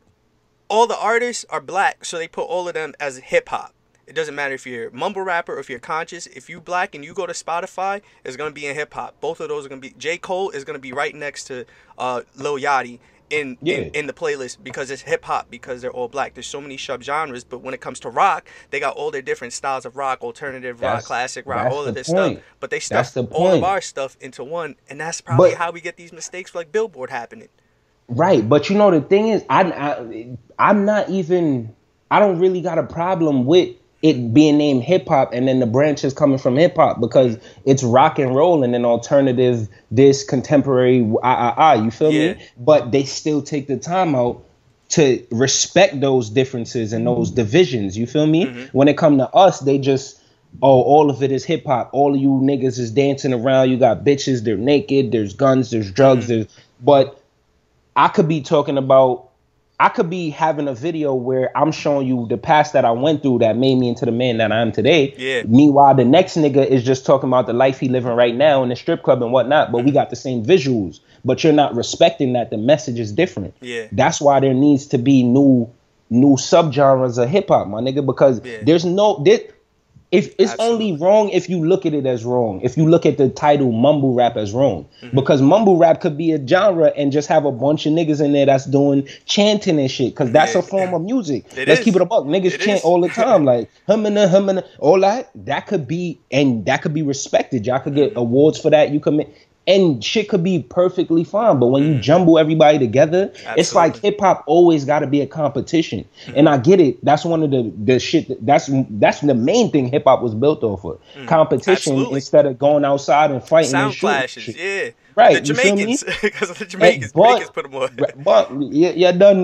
all the artists are black, so they put all of them as hip hop. It doesn't matter if you're a mumble rapper or if you're conscious. If you black and you go to Spotify, it's gonna be in hip hop. Both of those are gonna be. J. Cole is gonna be right next to uh, Lil Yachty. In, yeah. in in the playlist because it's hip hop because they're all black. There's so many sub genres, but when it comes to rock, they got all their different styles of rock, alternative rock, that's, classic rock, all of this point. stuff. But they stuff the all of our stuff into one, and that's probably but, how we get these mistakes like Billboard happening. Right, but you know the thing is, I, I I'm not even. I don't really got a problem with it being named hip hop and then the branches coming from hip hop because it's rock and roll and then alternative, this contemporary, ah, ah, ah, you feel yeah. me? But they still take the time out to respect those differences and those divisions, you feel me? Mm-hmm. When it come to us, they just, oh, all of it is hip hop. All of you niggas is dancing around. You got bitches, they're naked, there's guns, there's drugs, mm-hmm. there's, but I could be talking about, I could be having a video where I'm showing you the past that I went through that made me into the man that I am today. Yeah. Meanwhile, the next nigga is just talking about the life he living right now in the strip club and whatnot, but mm-hmm. we got the same visuals. But you're not respecting that the message is different. Yeah. That's why there needs to be new new subgenres of hip hop, my nigga, because yeah. there's no there, if it's Absolutely. only wrong if you look at it as wrong. If you look at the title mumble rap as wrong. Mm-hmm. Because mumble rap could be a genre and just have a bunch of niggas in there that's doing chanting and shit. Because that's yeah. a form of music. It Let's is. keep it a buck. Niggas it chant is. all the time. Like humming, humming, all that. That could be, and that could be respected. Y'all could get awards for that. You could and shit could be perfectly fine. But when you jumble everybody together, Absolutely. it's like hip hop always got to be a competition. Mm-hmm. And I get it. That's one of the the shit. That, that's that's the main thing hip hop was built off of. Mm-hmm. Competition Absolutely. instead of going outside and fighting. Sound and shooting clashes, shit. yeah. Right, the Jamaicans, because the Jamaicans, and, but, Jamaicans put them on. Right, but yeah, yeah, done.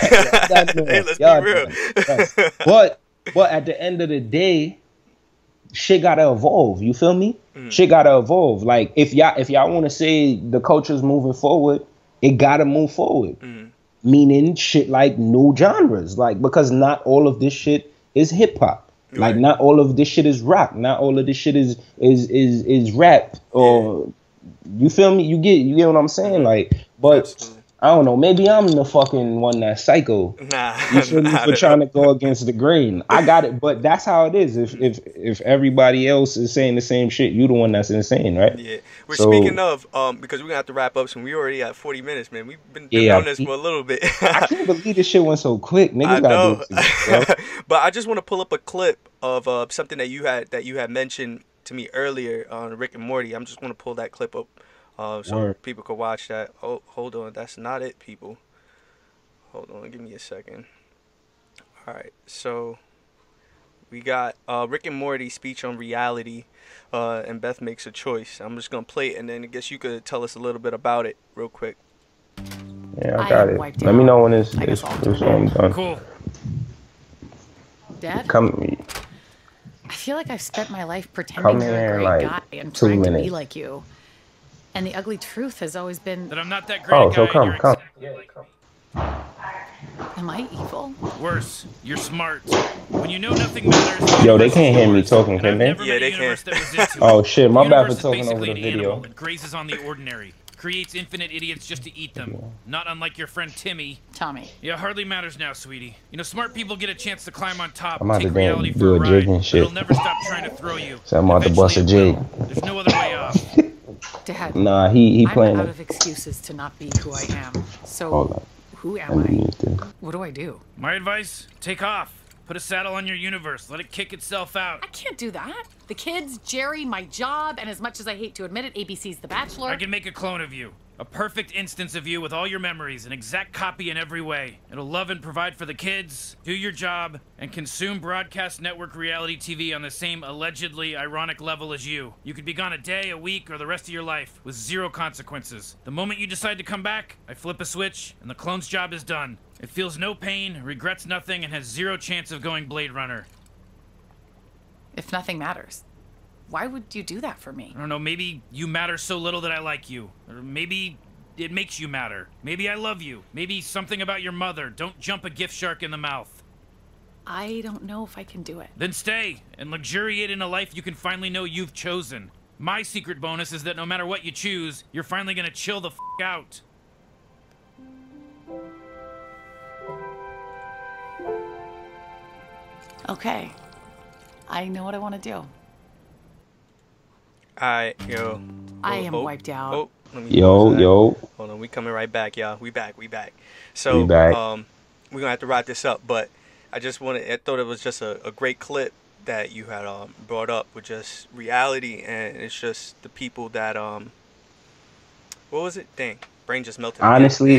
Hey, let's y'all be real. Done, right. But but at the end of the day, shit gotta evolve. You feel me? Mm. Shit gotta evolve. Like if y'all if y'all want to say the culture's moving forward, it gotta move forward. Mm. Meaning shit like new genres, like because not all of this shit is hip hop. Right. Like not all of this shit is rock. Not all of this shit is is is is rap. Or yeah. you feel me? You get you get what I'm saying? Like, but. Absolutely. I don't know. Maybe I'm the fucking one that's psycho. Nah, you feel me for trying to go against the grain. I got it, but that's how it is. If if if everybody else is saying the same shit, you the one that's insane, right? Yeah. We're so, speaking of um because we're gonna have to wrap up soon. We already at forty minutes, man. We've been, been yeah, on this for a little bit. I can't believe this shit went so quick. Niggas I gotta know. do it. Too, but I just want to pull up a clip of uh something that you had that you had mentioned to me earlier on Rick and Morty. I'm just gonna pull that clip up. Uh, so Word. people could watch that. Oh, hold on, that's not it, people. Hold on, give me a second. All right, so we got uh, Rick and Morty speech on reality, uh, and Beth makes a choice. I'm just gonna play it, and then I guess you could tell us a little bit about it, real quick. Yeah, I I got am it. wiped Let me out. know when it's, I it's, guess I'll it's turn all it. done. Cool. Dad, Come, I feel like I've spent my life pretending Come you're here a in, great like, guy and two trying to be minutes. like you. And the ugly truth has always been, That I'm not that great Oh, a so guy come, and you're come. exactly like me. am I evil? Worse, you're smart. When you know nothing matters, the Yo, they universe can't is hear me yours. talking, And can I've they? never Yeah, met they a universe can. that was into Oh it. shit, The my bad universe for is talking over basically the an video. animal that grazes on the ordinary, creates infinite idiots just to eat them. Not unlike your friend Timmy. Tommy. Yeah, hardly matters now, sweetie. You know, smart people get a chance to climb on top, I'm about take to reality do for a a ride, jig and but shit. it'll never stop trying to throw you. So I'm about to bust a Eventually it jig. will. There's no other way off. Dad, Nah, he he I'm playing out it. of excuses to not be who I am. So, Hold on. who Let am me I? mute this. What do I do? My advice, take off. Put a saddle on your universe. Let it kick itself out. I can't do that. The kids, Jerry, my job, and as much as I hate to admit it, A B C's The Bachelor. I can make a clone of you. A perfect instance of you with all your memories, an exact copy in every way. It'll love and provide for the kids, do your job, and consume broadcast network reality T V on the same allegedly ironic level as you. You could be gone a day, a week, or the rest of your life with zero consequences. The moment you decide to come back, I flip a switch, and the clone's job is done. It feels no pain, regrets nothing, and has zero chance of going Blade Runner. If nothing matters, why would you do that for me? I don't know, maybe you matter so little that I like you. Or maybe it makes you matter. Maybe I love you. Maybe something about your mother. Don't jump a gift shark in the mouth. I don't know if I can do it. Then stay and luxuriate in a life you can finally know you've chosen. My secret bonus is that no matter what you choose, you're finally gonna chill the f out. Okay. I know what I want to do. Alright, yo. I Oh, am oh, wiped out. Oh, let me Yo, pause that. yo. Hold on, we coming right back, y'all. We back, we back. So, We back. um, we're gonna have to wrap this up, but I just wanted, I thought it was just a, a great clip that you had um brought up with just reality, and it's just the people that um, what was it? Dang, brain just melted. again. Honestly,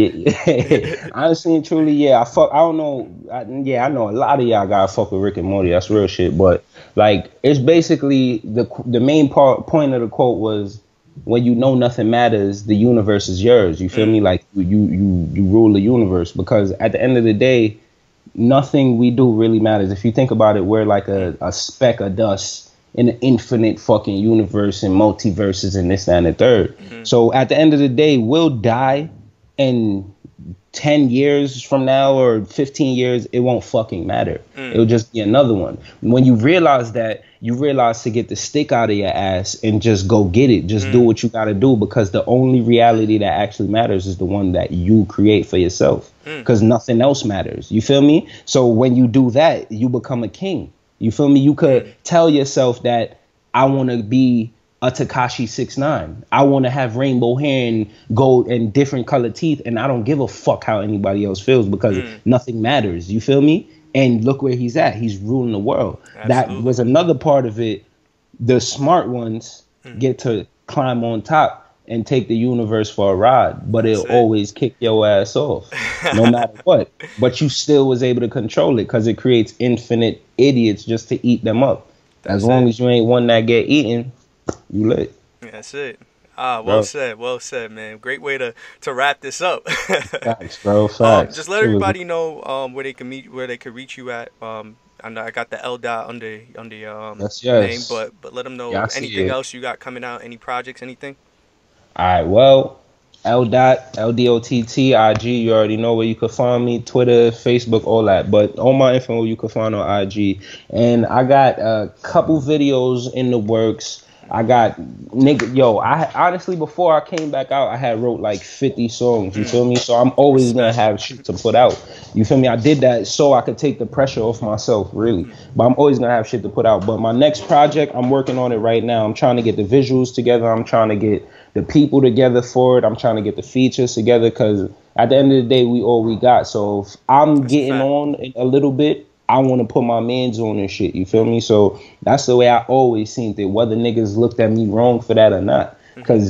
yeah, honestly and truly, yeah. I fuck. I don't know. I, yeah, I know a lot of y'all gotta fuck with Rick and Morty. That's real shit. But like, it's basically the the main part point of the quote was, when you know nothing matters, the universe is yours. You feel Mm. me? Like you you you rule the universe, because at the end of the day, nothing we do really matters. If you think about it, we're like a, a speck of dust in an infinite fucking universe and multiverses and this, that, and the third. Mm-hmm. So at the end of the day, we'll die, and ten years from now or fifteen years, it won't fucking matter. Mm. It'll just be another one. When you realize that, you realize to get the stick out of your ass and just go get it. Just Mm. do what you got to do, because the only reality that actually matters is the one that you create for yourself, Mm. because nothing else matters. You feel me? So when you do that, you become a king. You feel me? You could tell yourself that I want to be a Tekashi six nine. I want to have rainbow hair and gold and different colored teeth, and I don't give a fuck how anybody else feels, because Mm. nothing matters. You feel me? And look where he's at. He's ruling the world. Absolutely. That was another part of it. The smart ones Mm. get to climb on top and take the universe for a ride, but That's it'll it. always kick your ass off, no matter what. But you still was able to control it, because it creates infinite idiots just to eat them up. That's As long it. as you ain't one that get eaten, you lit. That's it. Ah, well Bro. said, well said, man. Great way to, to wrap this up. Facts, bro. Um, Facts. just let everybody know um where they can meet, where they can reach you at. Um, I know I got the L dot under under your um Yes, name, yes. but but let them know Yeah, I see anything it. else you got coming out, any projects, anything. All right, well, L dot, L D O T T, I G, you already know where you can find me, Twitter, Facebook, all that. But all my info you can find on I G. And I got a couple videos in the works. I got, nigga, yo, I honestly, before I came back out, I had wrote like fifty songs, you feel me? So I'm always gonna have shit to put out. You feel me? I did that so I could take the pressure off myself, really. But I'm always gonna have shit to put out. But my next project, I'm working on it right now. I'm trying to get the visuals together. I'm trying to get the people together for it. I'm trying to get the features together, because at the end of the day, we all we got. So if I'm That's a getting fact. on a little bit, I want to put my mans on and shit. You feel me? So that's the way I always seen it, whether niggas looked at me wrong for that or not. Because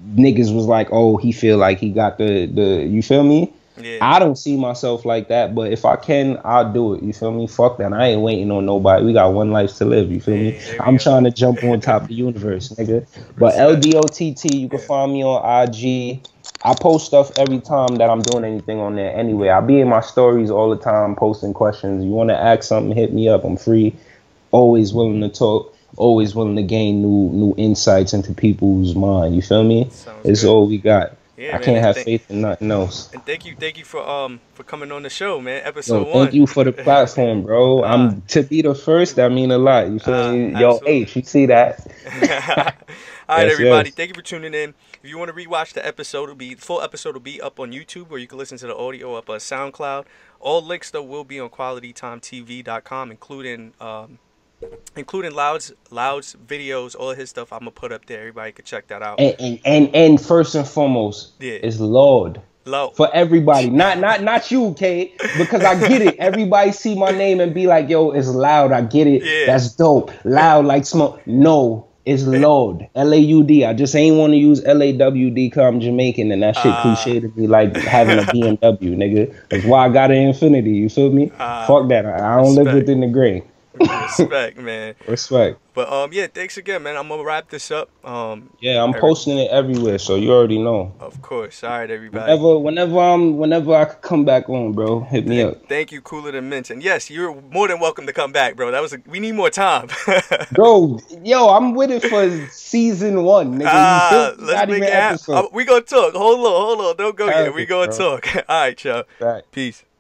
niggas was like, oh, he feel like he got the the. You feel me? Yeah. I don't see myself like that, but if I can, I'll do it. You feel me? Fuck that. I ain't waiting on nobody. We got one life to live. You feel Yeah, me? there we I'm go. trying to jump on top of the universe, nigga. But L D O T T, you can Yeah. find me on I G. I post stuff every time that I'm doing anything on there anyway. I be in my stories all the time posting questions. You want to ask something, hit me up. I'm free. Always willing to talk. Always willing to gain new new insights into people's mind. You feel me? Sounds It's good. all we got. Yeah, I man, can't and have thank- faith in nothing else. And thank you, thank you for um for coming on the show, man. Yo, Episode thank one. you for the platform, bro. Uh, I'm to be the first. That mean a lot. You feel Uh, me? Yo, absolutely. H, you see that? All right, Yes, everybody. yes. Thank you for tuning in. If you want to rewatch the episode, it'll be full episode will be up on YouTube, or you can listen to the audio up on SoundCloud. All links though will be on quality time T V dot com, including um including Loud's Loud's videos, all of his stuff. I'm gonna put up there. Everybody can check that out. And and and, and first and foremost, Yeah. is Lord. Low. For everybody, not not not you, K, because I get it. Everybody see my name and be like, "Yo, it's Loud." I get it. Yeah. That's dope. Loud like smoke. No, it's Lord. L A U D. I just ain't want to use L A W D because I'm Jamaican and that shit Uh. cliche to be like having a B M W, nigga. That's why I got an Infinity. You feel me? Uh, Fuck that. I, I don't live respect. within the grain. Respect, man. Respect. But um, yeah, thanks again, man. I'm gonna wrap this up. Um, Yeah, I'm every- posting it everywhere, so you already know. Of course. All right, everybody. Whenever, whenever I'm, whenever I could come back on, bro, hit me up, Thank you, Cooler Than Mint. And yes, you're more than welcome to come back, bro. That was a, we need more time. bro. Yo, I'm with it for season one, nigga. Ah, You feel me? let's Not make even it happen. episode. Uh, we gonna talk. Hold on, hold on. Don't go yet. We Perfect, gonna bro. talk. All right, y'all. Right. Peace.